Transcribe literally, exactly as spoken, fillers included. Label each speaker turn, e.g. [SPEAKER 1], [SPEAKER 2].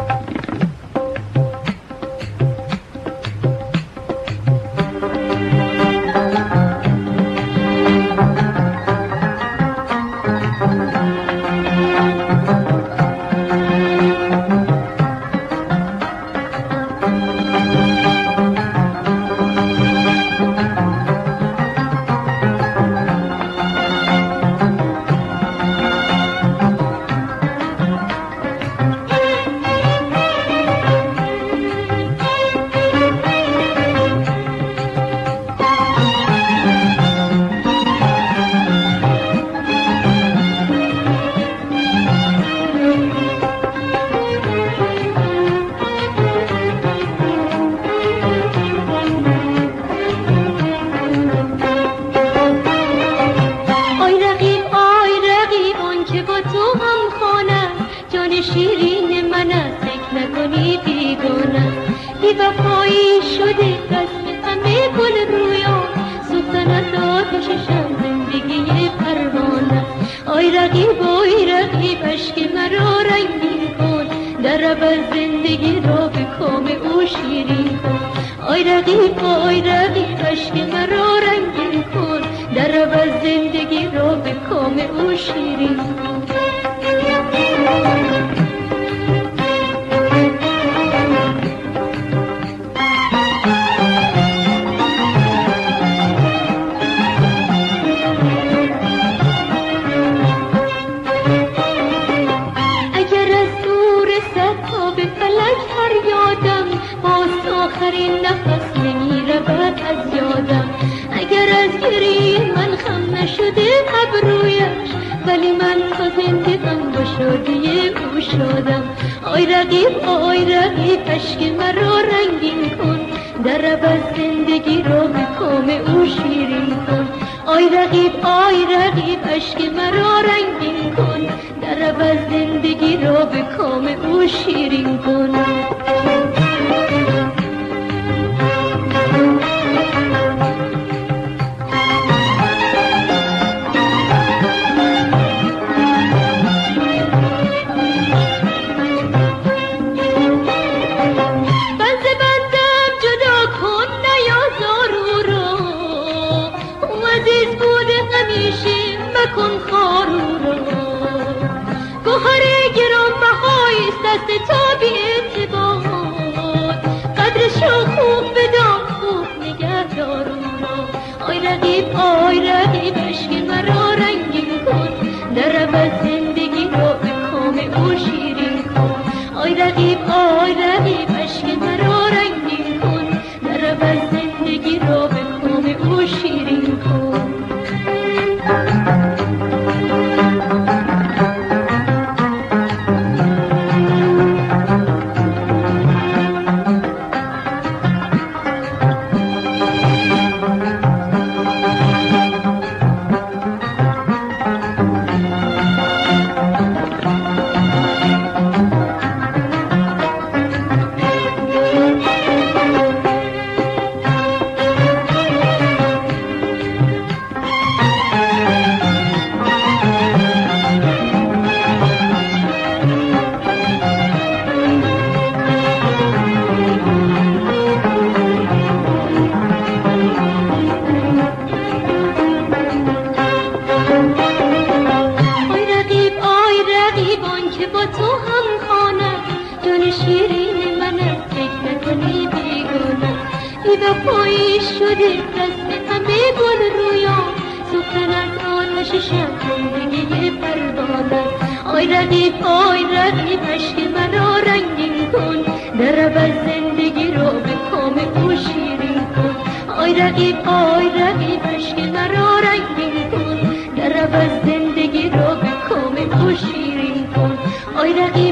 [SPEAKER 1] شیرین من از فکر نکنی بیگانه بی وفایی شده دست همه گل رویا سلطنت آتششم زندگی پروانه آی رقیب آی رقیب اشک مرا رنگین کن در عوض زندگی را به کام او شیرین کن آی رقیب آی رقیب اشک مرا رنگین کن در عوض زندگی را به کام او شیرین کن آخرین نفس نمی رود از یادم اگر از گریه من خم نشده ابرویش ولی من تا زنده غم با شادی او شادم آی رقیب آی رقیب اشک مرا رنگین کن در عوض زندگی را به کام او شیرین کن آی رقیب آی رقیب اشک مرا رنگین کن در عوض زندگی را به کام او شیرین کن کن خارو را گوهر گران بهایست دست تا بی اعتبار قدرش را خوب بدان خوب نگه دار او را آی رقیب آی رقیب اشک مرا رنگین کن در عوض زندگی را به کام او شیرین کن آی رقیب آی رقیب اشک مرا رنگین کن در عوض زندگی را به کام او شیرین کن شیرین من از فکر نکنی بیگانه بی وفایی شده دست همه گل رویا سلطنت آتششم زندگی پروانه آی رقیب آی رقیب اشک مرا رنگین کن در عوض زندگی را به کام او شیرین کن آی رقیب آی رقیب اشک مرا رنگین کن در عوض زندگی را به کام او شیرین کن آی رقیب